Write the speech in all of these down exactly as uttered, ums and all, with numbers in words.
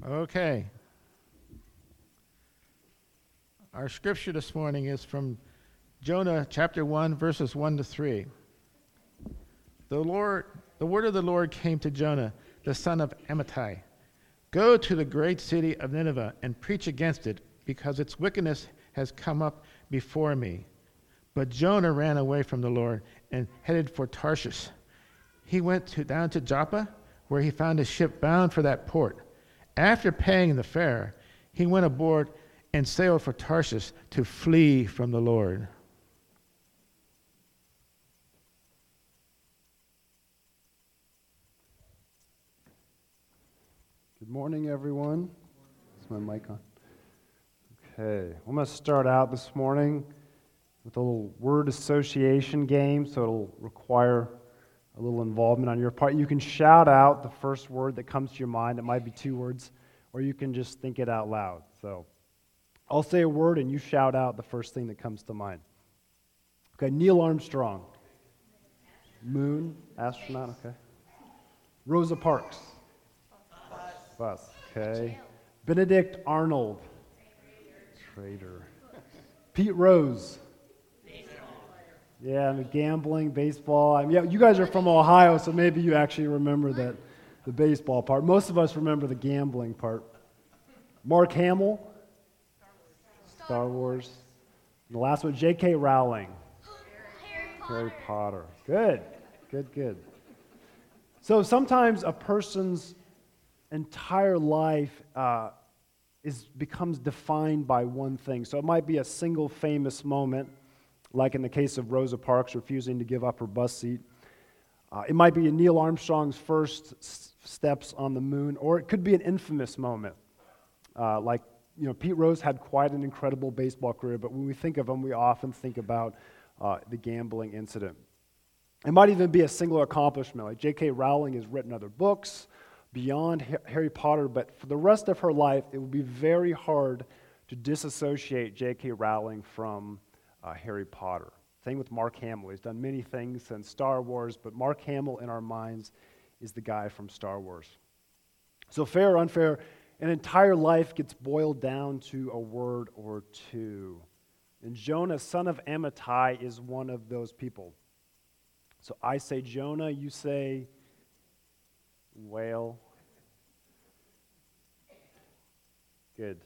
Okay. Our scripture this morning is from Jonah chapter one, verses one to three. The Lord, the word of the Lord came to Jonah, the son of Amittai. Go to the great city of Nineveh and preach against it, because its wickedness has come up before me. But Jonah ran away from the Lord and headed for Tarshish. He went to, down to Joppa, where he found a ship bound for that port. After paying the fare, he went aboard and sailed for Tarshish to flee from the Lord. Good morning, everyone. Is my mic on? Okay, I'm going to start out this morning with a little word association game, so it'll require a little involvement on your part. You can shout out the first word that comes to your mind. It might be two words, or you can just think it out loud. So I'll say a word, and you shout out the first thing that comes to mind. Okay, Neil Armstrong. Moon, astronaut, okay. Rosa Parks. Bus, okay. Benedict Arnold. Trader. Pete Rose. Yeah, I mean, gambling, baseball. I mean, yeah, you guys are from Ohio, so maybe you actually remember that the baseball part. Most of us remember the gambling part. Mark Hamill. Star Wars. And the last one, J K Rowling. Harry Potter. Good, good, good. So sometimes a person's entire life uh, is becomes defined by one thing. So it might be a single famous moment, like in the case of Rosa Parks refusing to give up her bus seat. Uh, it might be Neil Armstrong's first s- steps on the moon, or it could be an infamous moment, uh, like you know Pete Rose had quite an incredible baseball career, but when we think of him, we often think about uh, the gambling incident. It might even be a single accomplishment, like J K Rowling has written other books beyond ha- Harry Potter, but for the rest of her life, it would be very hard to disassociate J K Rowling from uh, Harry Potter. Same with Mark Hamill. He's done many things since Star Wars, but Mark Hamill in our minds is the guy from Star Wars. So fair or unfair, an entire life gets boiled down to a word or two. And Jonah, son of Amittai, is one of those people. So I say Jonah, you say whale. Good.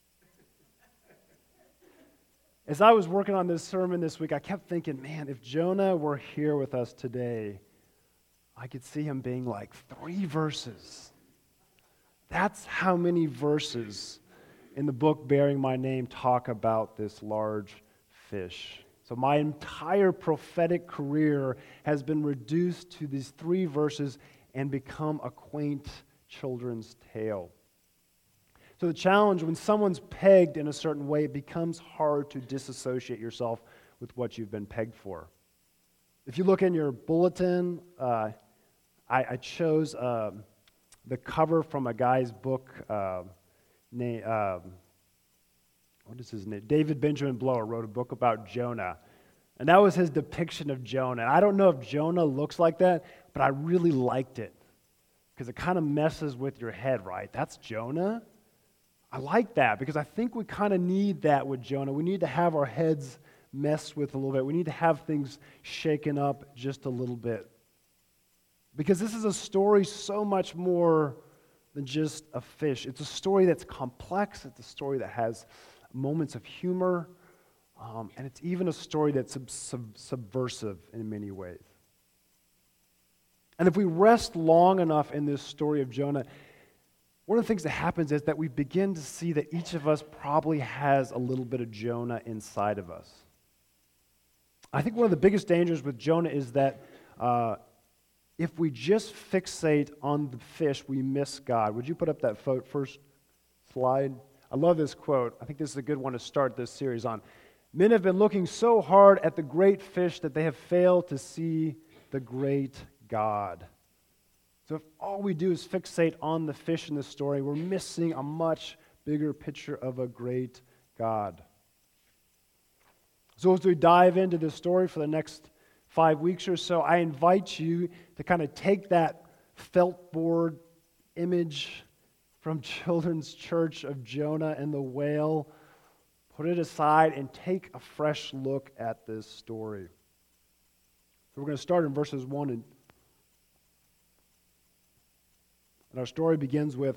As I was working on this sermon this week, I kept thinking, man, if Jonah were here with us today, I could see him being like three verses. That's how many verses in the book bearing my name talk about this large fish. So my entire prophetic career has been reduced to these three verses and become a quaint children's tale. So the challenge, when someone's pegged in a certain way, it becomes hard to disassociate yourself with what you've been pegged for. If you look in your bulletin, uh, I, I chose uh, the cover from a guy's book, uh, named, uh, what is his name? David Benjamin Blower wrote a book about Jonah. And that was his depiction of Jonah. And I don't know if Jonah looks like that, but I really liked it. Because it kind of messes with your head, right? That's Jonah? I like that because I think we kind of need that with Jonah. We need to have our heads messed with a little bit. We need to have things shaken up just a little bit. Because this is a story so much more than just a fish. It's a story that's complex. It's a story that has moments of humor. Um, and it's even a story that's sub- sub- subversive in many ways. And if we rest long enough in this story of Jonah, one of the things that happens is that we begin to see that each of us probably has a little bit of Jonah inside of us. I think one of the biggest dangers with Jonah is that uh, if we just fixate on the fish, we miss God. Would you put up that fo- first slide? I love this quote. I think this is a good one to start this series on. Men have been looking so hard at the great fish that they have failed to see the great God. So if all we do is fixate on the fish in the story, we're missing a much bigger picture of a great God. So as we dive into this story for the next five weeks or so, I invite you to kind of take that felt board image from Children's Church of Jonah and the Whale. Put it aside and take a fresh look at this story. So we're going to start in verses one. And, and our story begins with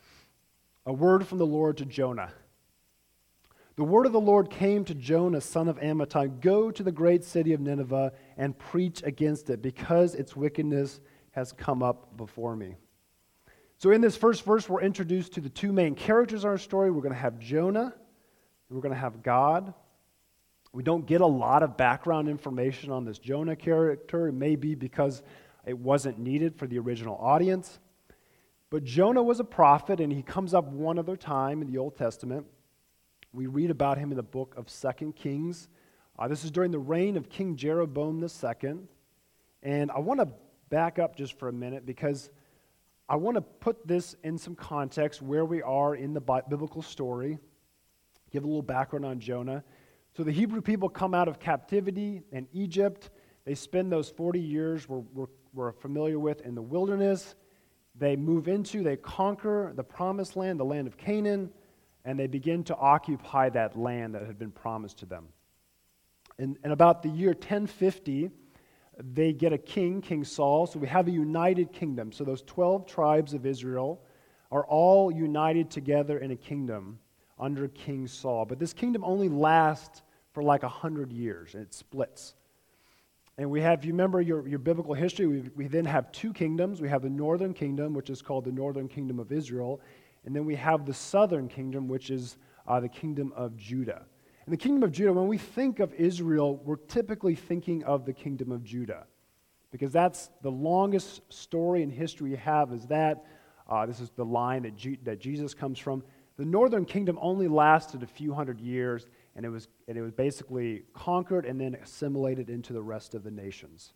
a word from the Lord to Jonah. The word of the Lord came to Jonah, son of Amittai. Go to the great city of Nineveh and preach against it, because its wickedness has come up before me. So in this first verse, we're introduced to the two main characters in our story. We're going to have Jonah, and we're going to have God. We don't get a lot of background information on this Jonah character. It may be because it wasn't needed for the original audience. But Jonah was a prophet, and he comes up one other time in the Old Testament. We read about him in the book of Second Kings. Uh, this is during the reign of King Jeroboam the Second. And I want to back up just for a minute, because I want to put this in some context where we are in the biblical story, give a little background on Jonah. So the Hebrew people come out of captivity in Egypt. They spend those forty years we're, we're, we're familiar with in the wilderness. They move into, they conquer the promised land, the land of Canaan, and they begin to occupy that land that had been promised to them. In, in about the year ten fifty, they get a king, King Saul, so we have a united kingdom. So those twelve tribes of Israel are all united together in a kingdom under King Saul. But this kingdom only lasts for like a hundred years, and it splits. And we have, you remember your, your biblical history, we, we then have two kingdoms. We have the northern kingdom, which is called the northern kingdom of Israel, and then we have the southern kingdom, which is uh, the kingdom of Judah. And the kingdom of Judah, when we think of Israel, we're typically thinking of the kingdom of Judah, because that's the longest story in history we have is that. Uh, this is the line that, G- that Jesus comes from. The northern kingdom only lasted a few hundred years, and it was and it was basically conquered and then assimilated into the rest of the nations.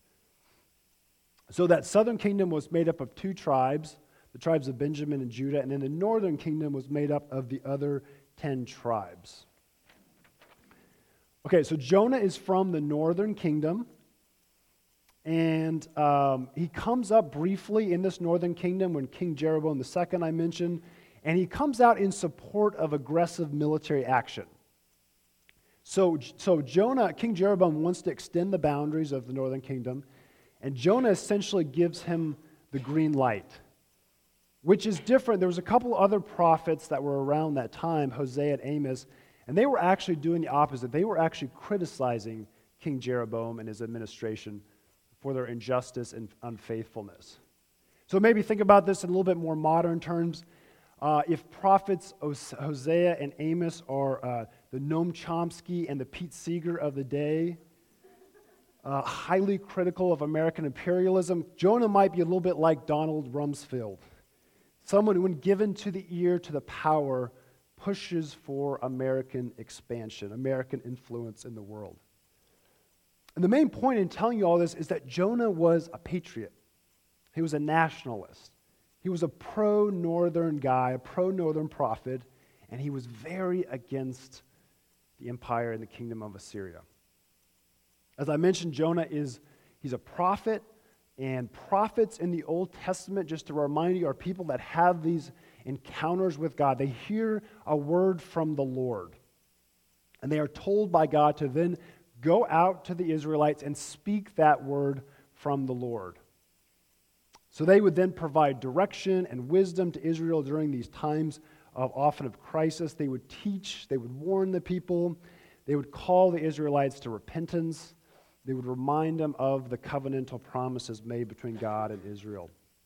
So that southern kingdom was made up of two tribes, the tribes of Benjamin and Judah, and then the northern kingdom was made up of the other ten tribes. Okay, so Jonah is from the northern kingdom, and um, he comes up briefly in this northern kingdom when King Jeroboam the Second I mentioned, and he comes out in support of aggressive military action. So, so Jonah, King Jeroboam wants to extend the boundaries of the northern kingdom, and Jonah essentially gives him the green light, which is different. There was a couple other prophets that were around that time, Hosea and Amos, and they were actually doing the opposite. They were actually criticizing King Jeroboam and his administration for their injustice and unfaithfulness. So maybe think about this in a little bit more modern terms. Uh, if prophets Hosea and Amos are uh, the Noam Chomsky and the Pete Seeger of the day, uh, highly critical of American imperialism, Jonah might be a little bit like Donald Rumsfeld, someone who, when given to the ear, to the power, pushes for American expansion, American influence in the world. And the main point in telling you all this is that Jonah was a patriot. He was a nationalist. He was a pro-northern guy, a pro-northern prophet, and he was very against the empire and the kingdom of Assyria. As I mentioned, Jonah is, he's a prophet, and prophets in the Old Testament, just to remind you, are people that have these encounters with God. They hear a word from the Lord, and they are told by God to then go out to the Israelites and speak that word from the Lord. So they would then provide direction and wisdom to Israel during these times of often of crisis. They would teach, they would warn the people, they would call the Israelites to repentance, they would remind them of the covenantal promises made between God and Israel.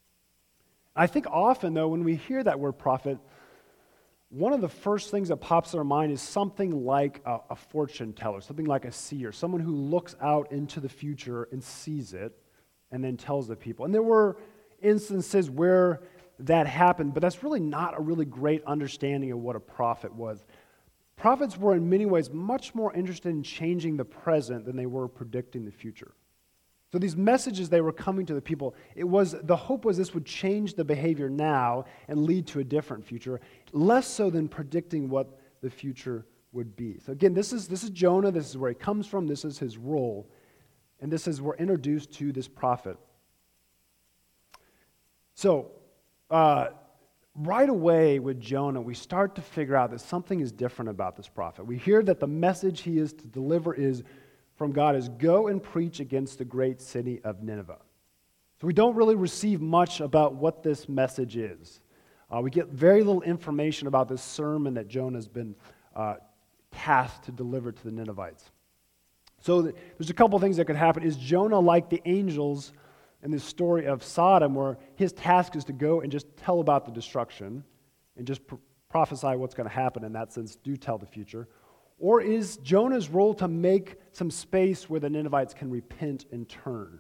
I think often, though, when we hear that word prophet, one of the first things that pops in our mind is something like a, a fortune teller, something like a seer, someone who looks out into the future and sees it and then tells the people. And there were instances where that happened, but that's really not a really great understanding of what a prophet was. Prophets were in many ways much more interested in changing the present than they were predicting the future. So these messages they were coming to the people, it was the hope was this would change the behavior now and lead to a different future, less so than predicting what the future would be. So again, this is this is Jonah, this is where he comes from, this is his role, and this is we're introduced to this prophet. So, uh, right away with Jonah, we start to figure out that something is different about this prophet. We hear that the message he is to deliver is from God is go and preach against the great city of Nineveh. So we don't really receive much about what this message is. Uh, we get very little information about this sermon that Jonah has been uh, tasked to deliver to the Ninevites. So th- there's a couple things that could happen. Is Jonah like the angels in this story of Sodom, where his task is to go and just tell about the destruction and just pr- prophesy what's going to happen, in that sense, do tell the future? Or is Jonah's role to make some space where the Ninevites can repent and turn?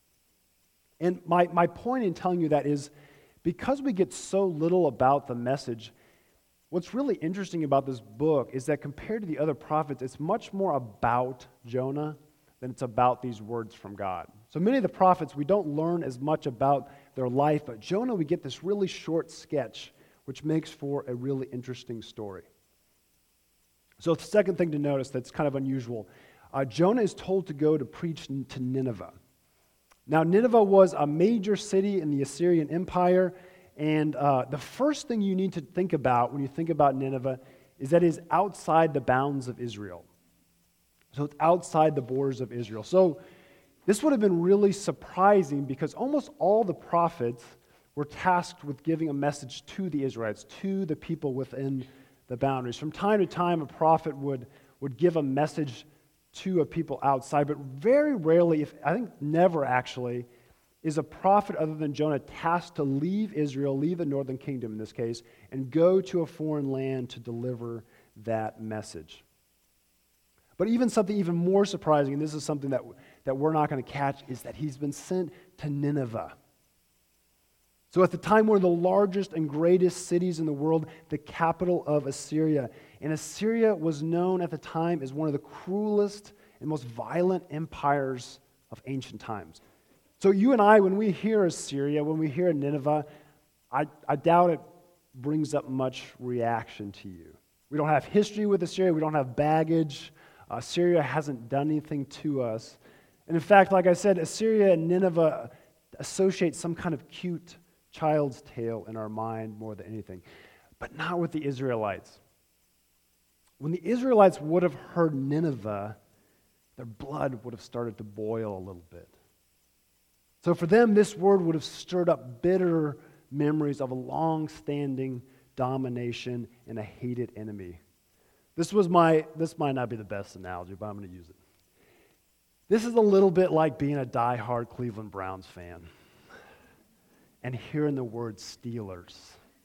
And my, my point in telling you that is, because we get so little about the message, what's really interesting about this book is that compared to the other prophets, it's much more about Jonah than it's about these words from God. So many of the prophets, we don't learn as much about their life, but Jonah, we get this really short sketch, which makes for a really interesting story. So the second thing to notice that's kind of unusual, uh, Jonah is told to go to preach to Nineveh. Now, Nineveh was a major city in the Assyrian Empire, and uh, the first thing you need to think about when you think about Nineveh is that it is outside the bounds of Israel. So it's outside the borders of Israel. So this would have been really surprising because almost all the prophets were tasked with giving a message to the Israelites, to the people within the boundaries. From time to time, a prophet would, would give a message to a people outside, but very rarely, if I think never actually, is a prophet other than Jonah tasked to leave Israel, leave the northern kingdom in this case, and go to a foreign land to deliver that message. But even something even more surprising, and this is something that, that we're not going to catch, is that he's been sent to Nineveh. So at the time, one of the largest and greatest cities in the world, the capital of Assyria. And Assyria was known at the time as one of the cruelest and most violent empires of ancient times. So you and I, when we hear Assyria, when we hear Nineveh, I, I doubt it brings up much reaction to you. We don't have history with Assyria. We don't have baggage. Assyria hasn't done anything to us. And in fact, like I said, Assyria and Nineveh associate some kind of cute child's tale in our mind more than anything, but not with the Israelites. When the Israelites would have heard Nineveh, their blood would have started to boil a little bit. So for them, this word would have stirred up bitter memories of a long-standing domination and a hated enemy. This was my, this might not be the best analogy, but I'm going to use it. This is a little bit like being a diehard Cleveland Browns fan and hearing the word Steelers.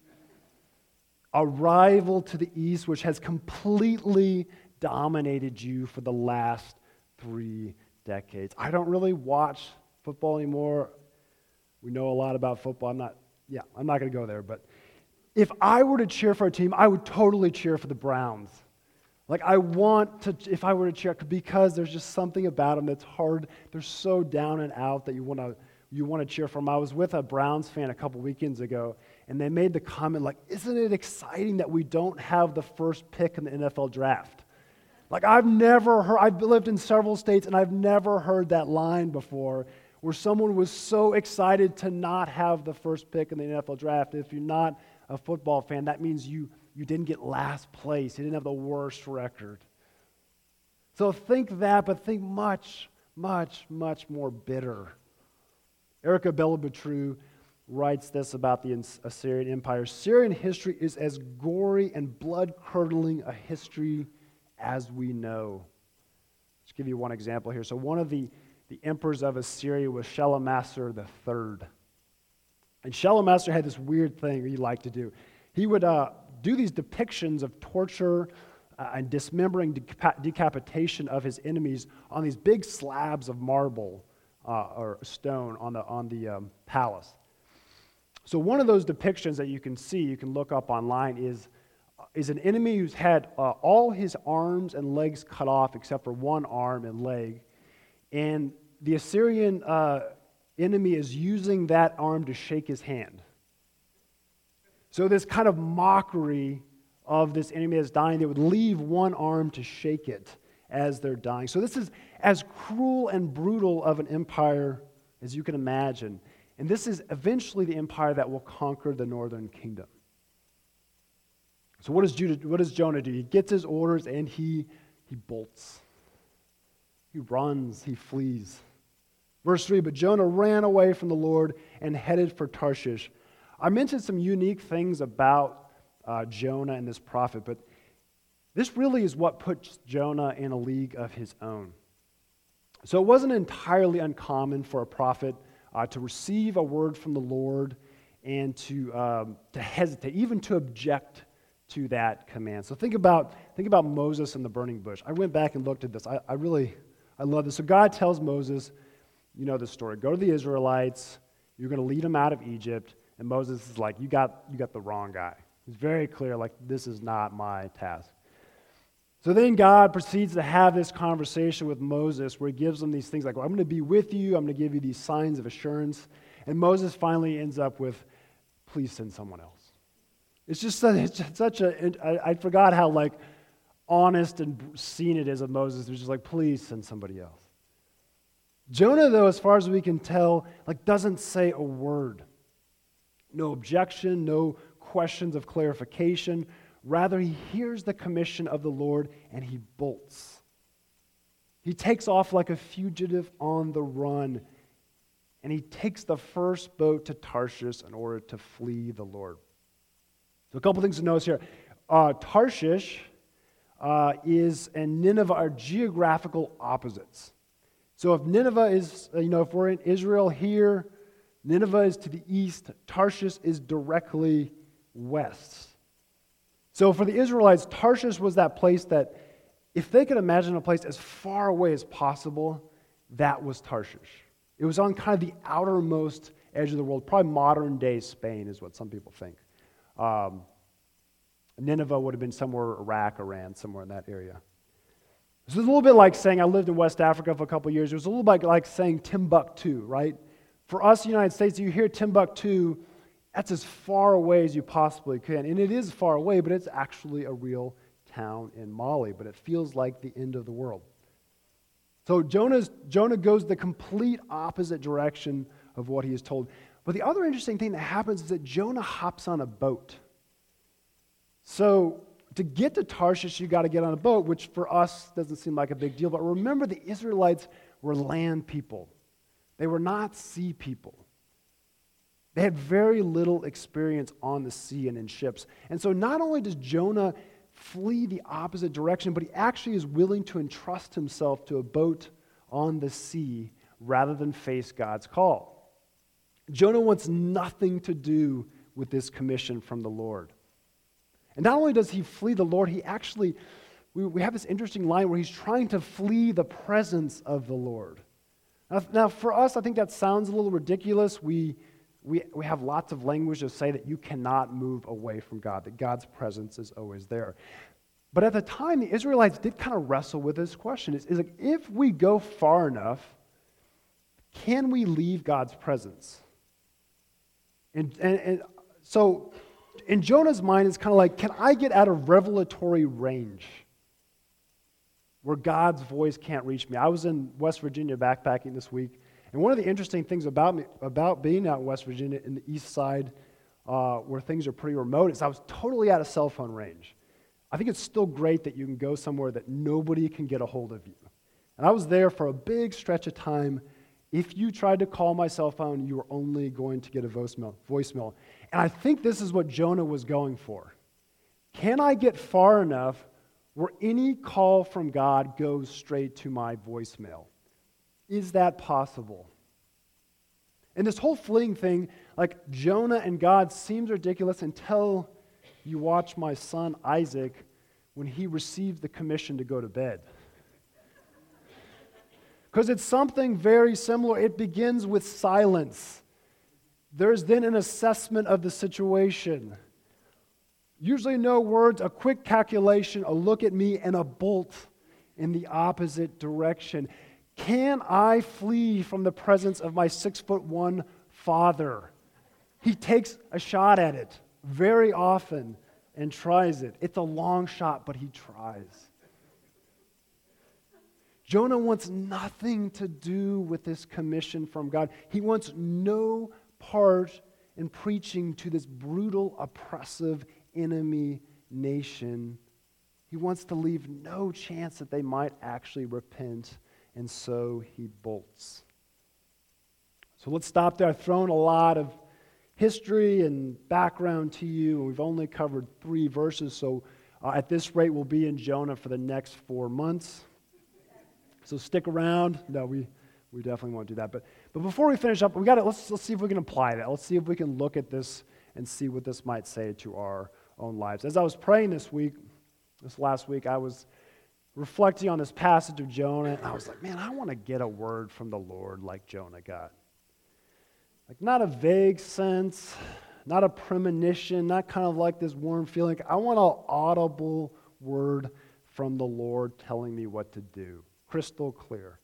A rival to the East which has completely dominated you for the last three decades. I don't really watch football anymore. We know a lot about football. I'm not, yeah, I'm not going to go there, but if I were to cheer for a team, I would totally cheer for the Browns. Like, I want to, if I were to cheer, because there's just something about them that's hard. They're so down and out that you want to you want to cheer for them. I was with a Browns fan a couple weekends ago, and they made the comment, like, isn't it exciting that we don't have the first pick in the N F L draft? Like, I've never heard, I've lived in several states, and I've never heard that line before, where someone was so excited to not have the first pick in the N F L draft. If you're not a football fan, that means you You didn't get last place. You didn't have the worst record. So think that, but think much, much, much more bitter. Erica Bella-Batru writes this about the Assyrian Empire. Syrian history is as gory and blood-curdling a history as we know. Let's give you one example here. So one of the, the emperors of Assyria was Shalmaneser the third. And Shalmaneser had this weird thing he liked to do. He would uh, do these depictions of torture uh, and dismembering, deca- decapitation of his enemies on these big slabs of marble uh, or stone on the on the um, palace. So one of those depictions that you can see, you can look up online, is is an enemy who's had uh, all his arms and legs cut off except for one arm and leg, and the Assyrian uh, enemy is using that arm to shake his hand. So this kind of mockery of this enemy that's dying, they would leave one arm to shake it as they're dying. So this is as cruel and brutal of an empire as you can imagine. And this is eventually the empire that will conquer the northern kingdom. So what does Judah, what does Jonah do? He gets his orders and he, he bolts. He runs, he flees. Verse three, but Jonah ran away from the Lord and headed for Tarshish. I mentioned some unique things about uh, Jonah and this prophet, but this really is what puts Jonah in a league of his own. So it wasn't entirely uncommon for a prophet uh, to receive a word from the Lord and to um, to hesitate, even to object to that command. So think about think about Moses and the burning bush. I went back and looked at this. I, I really I love this. So God tells Moses, you know the story. Go to the Israelites. You're going to lead them out of Egypt. And Moses is like, you got you got the wrong guy. He's very clear, like, this is not my task. So then God proceeds to have this conversation with Moses where he gives him these things like, well, I'm going to be with you. I'm going to give you these signs of assurance. And Moses finally ends up with, please send someone else. It's just such, it's just such a, I, I forgot how like honest and seen it is of Moses. It was just like, please send somebody else. Jonah, though, as far as we can tell, like doesn't say a word. No objection, no questions of clarification. Rather, he hears the commission of the Lord and he bolts. He takes off like a fugitive on the run, and he takes the first boat to Tarshish in order to flee the Lord. So a couple things to notice here. Uh, Tarshish uh, is and Nineveh are geographical opposites. So if Nineveh is, you know, if we're in Israel here, Nineveh is to the east, Tarshish is directly west. So for the Israelites, Tarshish was that place that, if they could imagine a place as far away as possible, that was Tarshish. It was on kind of the outermost edge of the world. Probably modern-day Spain is what some people think. Um, Nineveh would have been somewhere Iraq, Iran, somewhere in that area. It's a little bit like saying, I lived in West Africa for a couple of years. It was a little bit like saying Timbuktu, right? For us in the United States, you hear Timbuktu, that's as far away as you possibly can. And it is far away, but it's actually a real town in Mali. But it feels like the end of the world. So Jonah's, Jonah goes the complete opposite direction of what he is told. But the other interesting thing that happens is that Jonah hops on a boat. So to get to Tarshish, you got to get on a boat, which for us doesn't seem like a big deal. But remember, the Israelites were land people. They were not sea people. They had very little experience on the sea and in ships. And so not only does Jonah flee the opposite direction, but he actually is willing to entrust himself to a boat on the sea rather than face God's call. Jonah wants nothing to do with this commission from the Lord. And not only does he flee the Lord, he actually, we, we have this interesting line where he's trying to flee the presence of the Lord. Now, now for us, I think that sounds a little ridiculous. We We, we have lots of language to say that you cannot move away from God, that God's presence is always there. But at the time, the Israelites did kind of wrestle with this question. It's, it's like, if we go far enough, can we leave God's presence? And, and, and so in Jonah's mind, it's kind of like, can I get out of revelatory range where God's voice can't reach me? I was in West Virginia backpacking this week. And one of the interesting things about me, about being out in West Virginia in the east side, uh, where things are pretty remote, is I was totally out of cell phone range. I think it's still great that you can go somewhere that nobody can get a hold of you. And I was there for a big stretch of time. If you tried to call my cell phone, you were only going to get a voicemail. voicemail. And I think this is what Jonah was going for. Can I get far enough where any call from God goes straight to my voicemail? Is that possible? And this whole fleeing thing, like Jonah and God, seems ridiculous until you watch my son Isaac when he receives the commission to go to bed. Because it's something very similar. It begins with silence. There's then an assessment of the situation. Usually no words, a quick calculation, a look at me, and a bolt in the opposite direction. Can I flee from the presence of my six-foot-one father? He takes a shot at it very often and tries it. It's a long shot, but he tries. Jonah wants nothing to do with this commission from God. He wants no part in preaching to this brutal, oppressive enemy nation. He wants to leave no chance that they might actually repent, and so he bolts. So let's stop there. I've thrown a lot of history and background to you, and we've only covered three verses, so uh, at this rate we'll be in Jonah for the next four months. So stick around. No, we, we definitely won't do that. But but before we finish up, we got to let's let's see if we can apply that. Let's see if we can look at this and see what this might say to our own lives. As I was praying this week, this last week, I was reflecting on this passage of Jonah, and I was like, man, I want to get a word from the Lord like Jonah got. Like, not a vague sense, not a premonition, not kind of like this warm feeling. I want an audible word from the Lord telling me what to do. Crystal clear.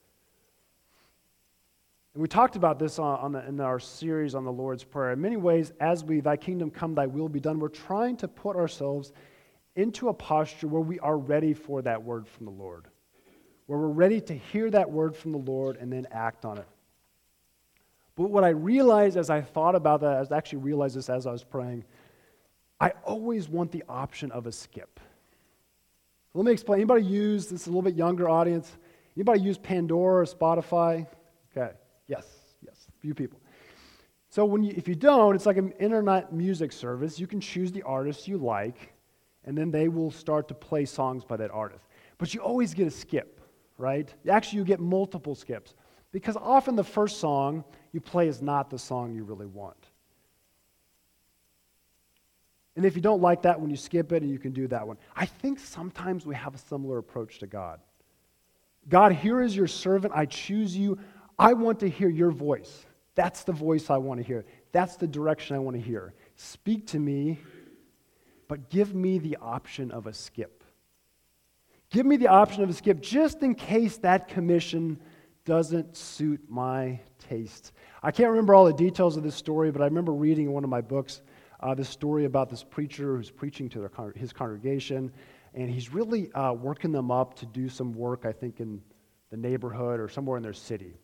And we talked about this on, on the, in our series on the Lord's Prayer. In many ways, as we, thy kingdom come, thy will be done, we're trying to put ourselves into a posture where we are ready for that word from the Lord, where we're ready to hear that word from the Lord and then act on it. But what I realized as I thought about that, I actually realized this as I was praying, I always want the option of a skip. Let me explain. Anybody use, this is a little bit younger audience, anybody use Pandora or Spotify? Okay, yes, yes, a few people. So when you, if you don't, it's like an internet music service. You can choose the artist you like, and then they will start to play songs by that artist. But you always get a skip, right? Actually, you get multiple skips. Because often the first song you play is not the song you really want. And if you don't like that one, you skip it and you can do that one. I think sometimes we have a similar approach to God. God, here is your servant. I choose you. I want to hear your voice. That's the voice I want to hear. That's the direction I want to hear. Speak to me, but give me the option of a skip. Give me the option of a skip just in case that commission doesn't suit my taste. I can't remember all the details of this story, but I remember reading in one of my books uh, this story about this preacher who's preaching to their con- his congregation, and he's really uh, working them up to do some work, I think, in the neighborhood or somewhere in their city.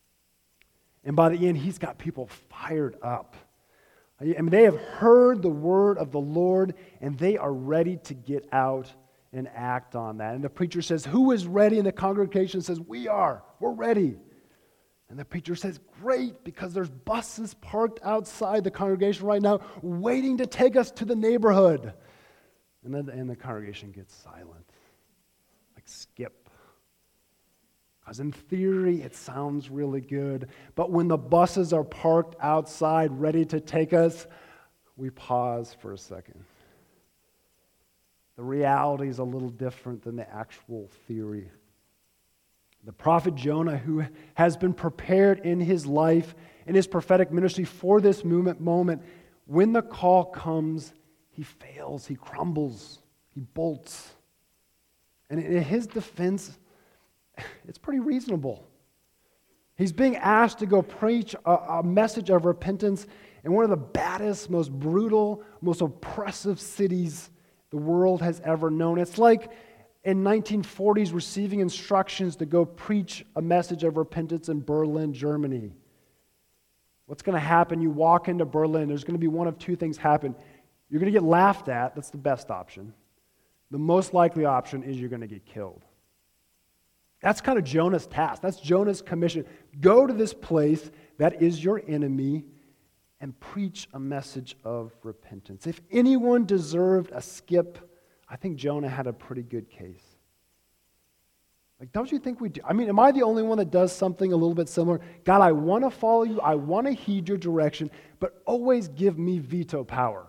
And by the end, he's got people fired up. I mean, they have heard the word of the Lord, and they are ready to get out and act on that. And the preacher says, who is ready? And the congregation says, we are. We're ready. And the preacher says, great, because there's buses parked outside the congregation right now waiting to take us to the neighborhood. And then and the congregation gets silent. Like, skip. Because in theory, it sounds really good. But when the buses are parked outside ready to take us, we pause for a second. The reality is a little different than the actual theory. The prophet Jonah, who has been prepared in his life, in his prophetic ministry for this moment, moment, when the call comes, he fails, he crumbles, he bolts. And in his defense, it's pretty reasonable. He's being asked to go preach a, a message of repentance in one of the baddest, most brutal, most oppressive cities the world has ever known. It's like in nineteen forties receiving instructions to go preach a message of repentance in Berlin, Germany. What's going to happen? You walk into Berlin, there's going to be one of two things happen. You're going to get laughed at. That's the best option. The most likely option is you're going to get killed. That's kind of Jonah's task. That's Jonah's commission. Go to this place that is your enemy and preach a message of repentance. If anyone deserved a skip, I think Jonah had a pretty good case. Like, don't you think we do? I mean, am I the only one that does something a little bit similar? God, I want to follow you. I want to heed your direction, but always give me veto power.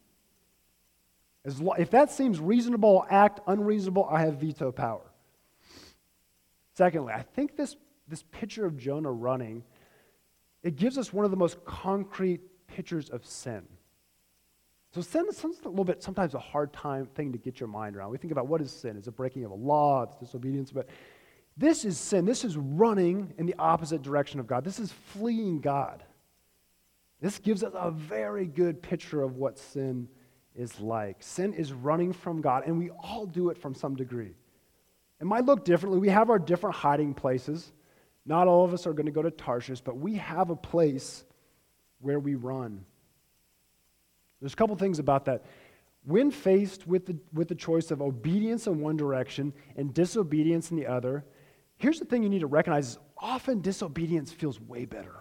As lo- if that seems reasonable, I'll act. Unreasonable, I have veto power. Secondly, I think this, this picture of Jonah running, it gives us one of the most concrete pictures of sin. So sin is a little bit, sometimes a hard time thing to get your mind around. We think about what is sin? Is it breaking of a law? It's disobedience. But this is sin. This is running in the opposite direction of God. This is fleeing God. This gives us a very good picture of what sin is like. Sin is running from God, and we all do it from some degree. It might look differently. We have our different hiding places. Not all of us are going to go to Tarshish, but we have a place where we run. There's a couple things about that. When faced with the, with the choice of obedience in one direction and disobedience in the other, here's the thing you need to recognize is often disobedience feels way better.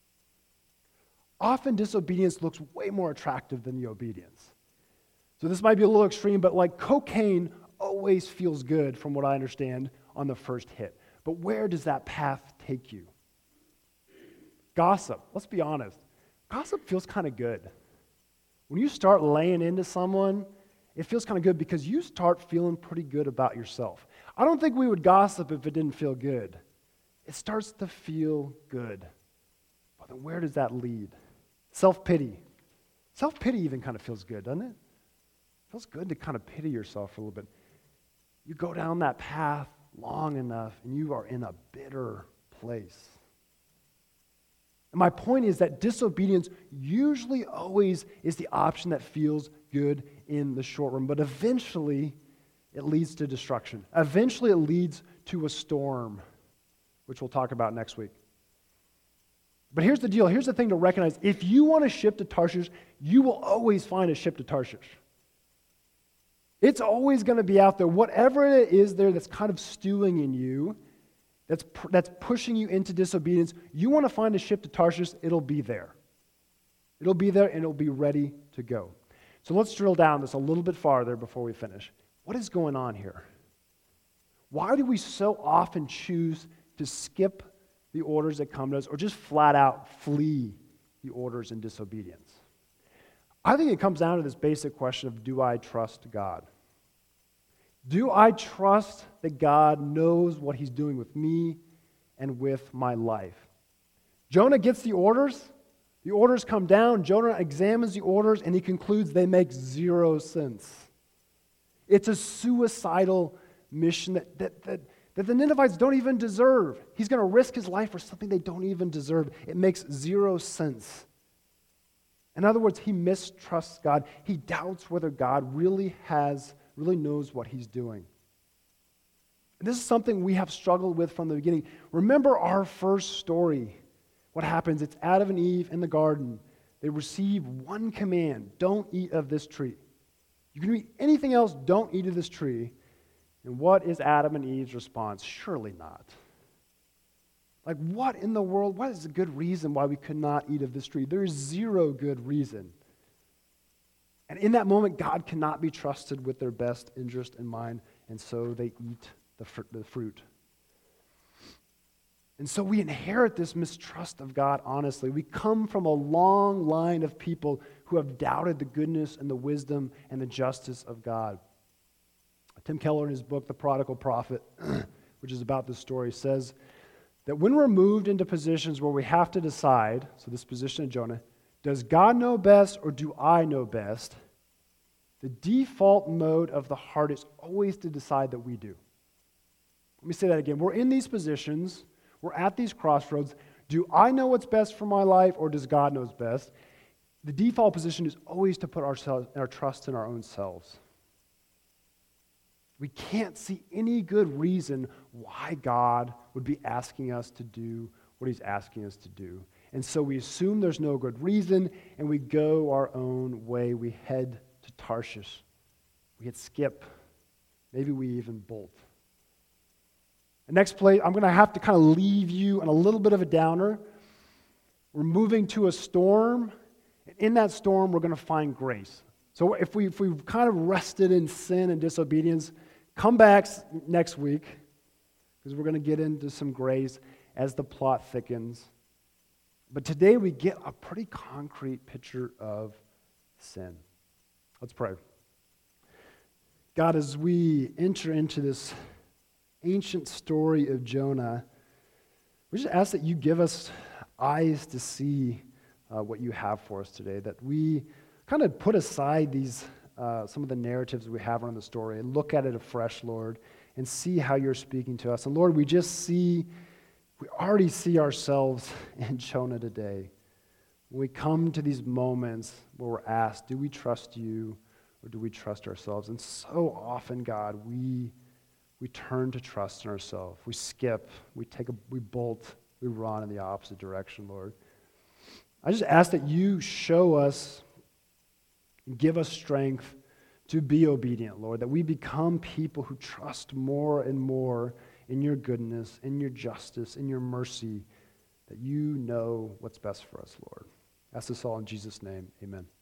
Often disobedience looks way more attractive than the obedience. So this might be a little extreme, but like cocaine always feels good from what I understand on the first hit. But where does that path take you? Gossip, let's be honest. Gossip feels kind of good. When you start laying into someone, it feels kind of good because you start feeling pretty good about yourself. I don't think we would gossip if it didn't feel good. It starts to feel good. But then where does that lead? Self-pity. Self-pity even kind of feels good, doesn't it? It feels good to kind of pity yourself for a little bit. You go down that path long enough and you are in a bitter place. And my point is that disobedience usually always is the option that feels good in the short run, but eventually it leads to destruction. Eventually it leads to a storm, which we'll talk about next week. But here's the deal. Here's the thing to recognize. If you want a ship to Tarshish, you will always find a ship to Tarshish. It's always going to be out there. Whatever it is there that's kind of stewing in you, that's that's pushing you into disobedience, you want to find a ship to Tarshish, it'll be there. It'll be there and it'll be ready to go. So let's drill down this a little bit farther before we finish. What is going on here? Why do we so often choose to skip the orders that come to us or just flat out flee the orders in disobedience? I think it comes down to this basic question of, do I trust God? Do I trust that God knows what he's doing with me and with my life? Jonah gets the orders. The orders come down. Jonah examines the orders, and he concludes they make zero sense. It's a suicidal mission that, that, that, that the Ninevites don't even deserve. He's going to risk his life for something they don't even deserve. It makes zero sense. In other words, he mistrusts God. He doubts whether God really has, really knows what he's doing. And this is something we have struggled with from the beginning. Remember our first story. What happens? It's Adam and Eve in the garden. They receive one command: don't eat of this tree. You can eat anything else, don't eat of this tree. And what is Adam and Eve's response? Surely not. Like, what in the world? What is a good reason why we could not eat of this tree? There is zero good reason. And in that moment, God cannot be trusted with their best interest in mind, and so they eat the, fr- the fruit. And so we inherit this mistrust of God, honestly. We come from a long line of people who have doubted the goodness and the wisdom and the justice of God. Tim Keller, in his book, The Prodigal Prophet, which is about this story, says that when we're moved into positions where we have to decide, so this position of Jonah, does God know best or do I know best? The default mode of the heart is always to decide that we do. Let me say that again. We're in these positions, we're at these crossroads. Do I know what's best for my life or does God know what's best? The default position is always to put ourselves, our trust in our own selves. We can't see any good reason why God would be asking us to do what he's asking us to do. And so we assume there's no good reason, and we go our own way. We head to Tarshish. We hit skip. Maybe we even bolt. The next place, I'm going to have to kind of leave you on a little bit of a downer. We're moving to a storm. And in that storm, we're going to find grace. So if, we, if we've kind of rested in sin and disobedience, come back next week, because we're going to get into some grace as the plot thickens. But today we get a pretty concrete picture of sin. Let's pray. God, as we enter into this ancient story of Jonah, we just ask that you give us eyes to see uh, what you have for us today, that we kind of put aside these uh, some of the narratives we have around the story and look at it afresh, Lord, and see how you're speaking to us. And Lord, we just see, we already see ourselves in Jonah today. When we come to these moments where we're asked, do we trust you or do we trust ourselves? And so often, God, we we turn to trust in ourselves. We skip, we take a, we bolt, we run in the opposite direction, Lord. I just ask that you show us, give us strength to be obedient, Lord, that we become people who trust more and more in your goodness, in your justice, in your mercy, that you know what's best for us, Lord. I ask this all in Jesus' name. Amen.